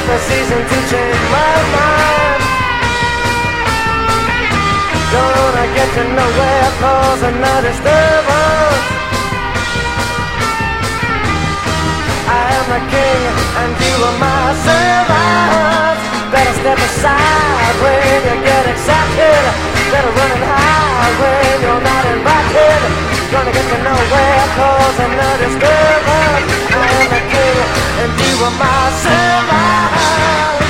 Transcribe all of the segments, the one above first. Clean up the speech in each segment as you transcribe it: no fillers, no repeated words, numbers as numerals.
the season to change my mind. Gonna get you nowhere, causing no disturbance. I am the king and you are my servant. Better step aside when you get excited. Better run and hide when you're not invited. Gonna get you nowhere, causing no disturbance. I am the king and you are my servant.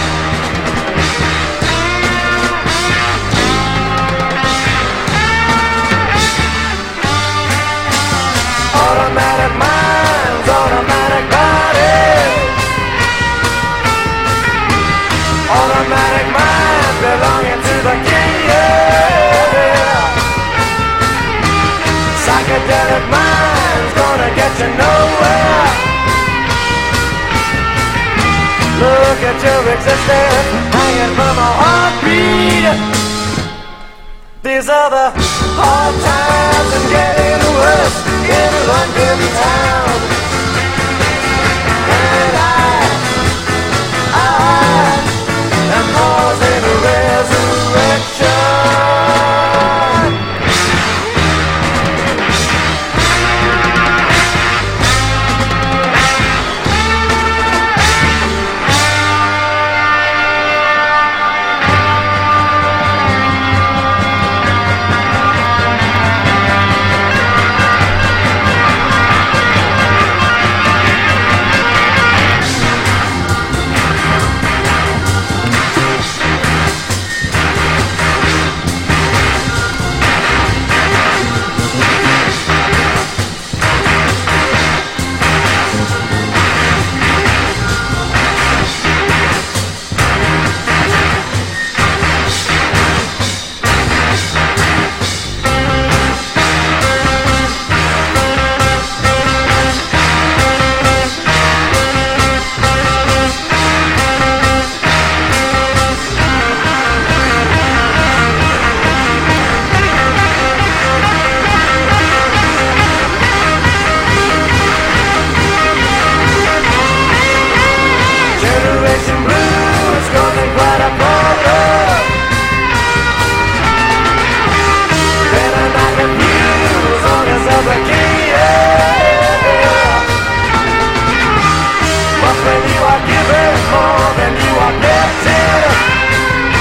Automatic minds, automatic bodies. Automatic minds belonging to the king, yeah. Psychedelic minds gonna get you nowhere. Look at your existence hanging from a heartbeat. These are the hard times and getting worse in London town. And I am causing a resurrection.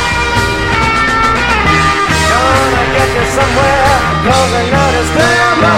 Somewhere, 'cause I noticed them.